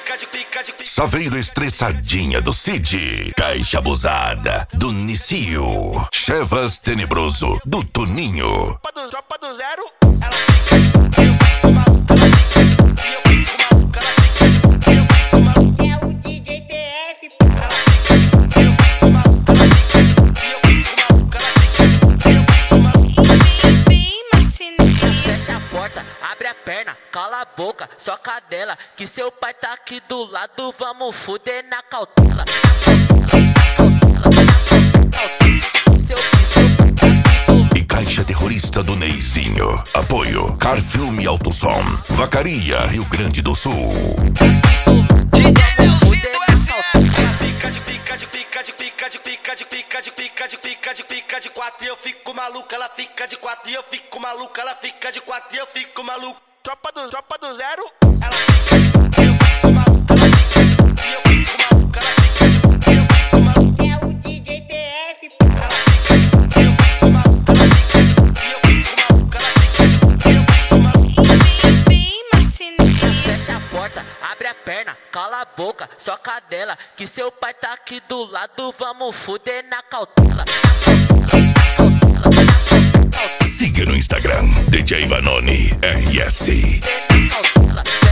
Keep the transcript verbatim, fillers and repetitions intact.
Saveiro estressadinha do Cid, Caixa abusada do Nicio, Chevas tenebroso do Toninho. Tropa do, tropa do zero, ela fica de puta, eu fico maluca, ela fica de puta, eu fico maluca, ela fica de puta, eu fico maluca. É o D J T F, ela fica de puta, eu fico maluca, ela fica de puta, eu fico maluca, ela fica de puta, eu fico maluca. bem Marcinho. Fecha a porta, abre a perna, cala a boca, só cadela, que seu pai tá aqui do lado, vamos fuder na cautela. E Caixa terrorista do Neizinho. Apoio Car Filme Alto Som, Vacaria, Rio Grande do Sul. D J Leozito S R. Ela fica de pica de pica de pica de pica de pica de pica de pica de pica de quatro e eu fico maluca, ela fica de quatro e eu fico maluca, ela fica de quatro e eu fico maluco. Tropa do, tropa do zero, ela fica de puta, eu fico maluca, ela fica de puta, eu fico maluca, ela fica de puta, eu fico maluca. É o D J T F, Ela fica de puta, eu fico maluca, ela fica de puta, eu fico maluca, ela fica de puta, eu fico maluca. bem Marcinho. Fecha a porta, abre a perna, cala a boca, só cadela, que seu pai tá aqui do lado, vamos fuder na cautela. Siga no Instagram, D J Vanoni R S. Cautela.